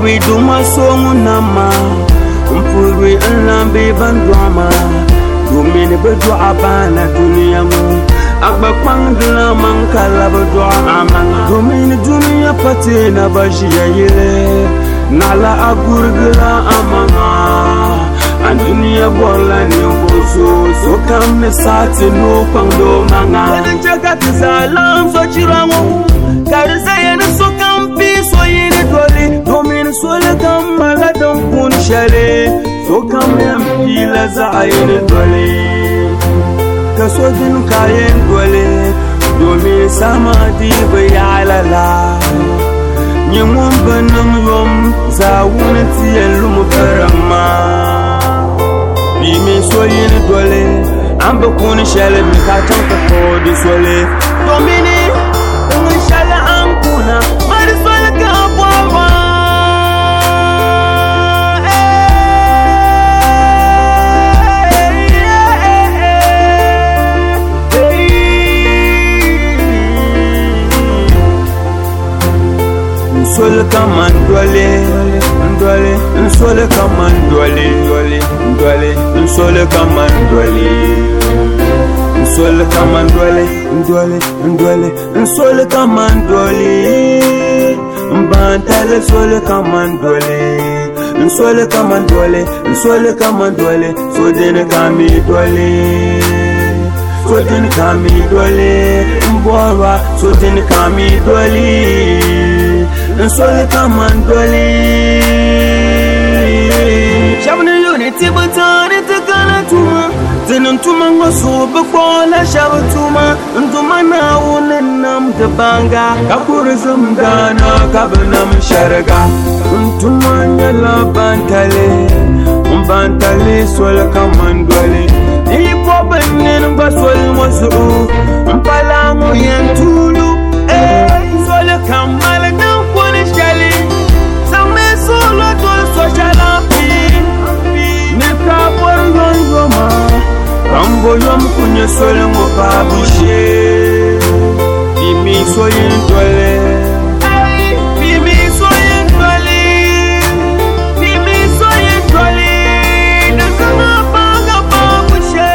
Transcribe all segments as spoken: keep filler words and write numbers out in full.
Mpurwi duma songu nama Mpurwi enlambe bandwama Dumini bedu abana dunia mu Akba kwangdula mankala bedu amang Dumini dunia pati na bajia yile Nala agurgula amanga An dunia bola ni mbozo So kam ne sati no pangdo manga Eden jagati zalam so chirango Karisa yene so kampi so yene dole Domine so le kamala don kun shale So kam yampila za ayene dole Kaso din kayen dole Domine sama di bayalala Nyemum banam yom za wunati yelum karama Bimi so yene dole Ambe kun shale mi ka tanka ko di sole Domine Shalla ampuna, Marisol Kapwa. Nsole kaman dwale, dwale, nsole kaman dwale, dwale, dwale, nsole kaman dwale. Nsole kamandole, ndole, ndole, nsole kamandole Mbantale sole kamandole Nsole kamandole, nsole kamandole Sodene kami dole Sodene kami dole Mbora, sodene kami dole Nsole kamandole Shabne unity butane tekana tuma Zinun tuma ngosu bukola shabu tuma Ntuma na unenam debanga Kapurizum dana kabinam sharga Ntuma nyala bantale Mbantale swala kamandwale Ipo benin baswal mosu Mpalango yentulu Eh, swala kamala nampone shali Same solo tol soshalampi Nika por yonjoma Rambo yom kunye sole mo babushe Bimi soyin dole Bimi soyin dole Bimi soyin dole Nakama banga babushe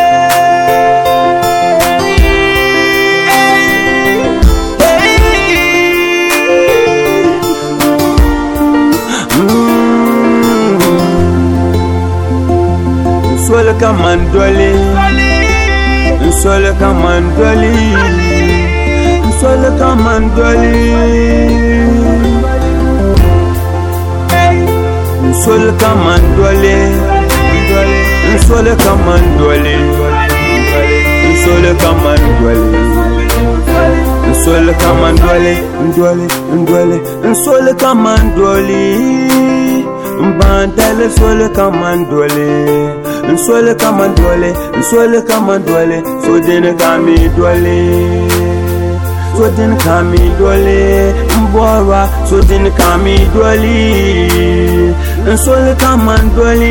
Nsole kamandole Nsole kamandole Nsole kamandole Nsole kamandole Nsole kamandole Nsole kamandole Nsole kamandole Ndole, ndole Nsole kamandole Mbantale sole kamandole Nsole kamandole Nsole kamandole Sodene kami dole Sodene kami dole Mbora Sodene kami dole Nsole kamandole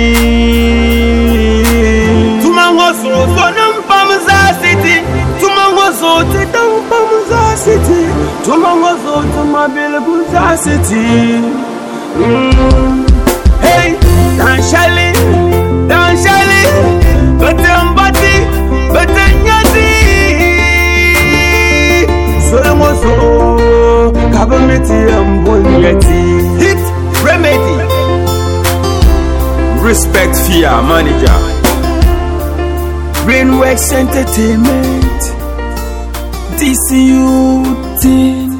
Tumangoso Sonam Pamuza City Tumangoso Tidam Pamuza City Tumangoso Tumabilbuza City Mm. Hey, danshali, danshali, betembati, betenyati. Sole moso, kabameti ambonyati. Hit remedy. Respect fear manager. Brainworks Entertainment. D C U team.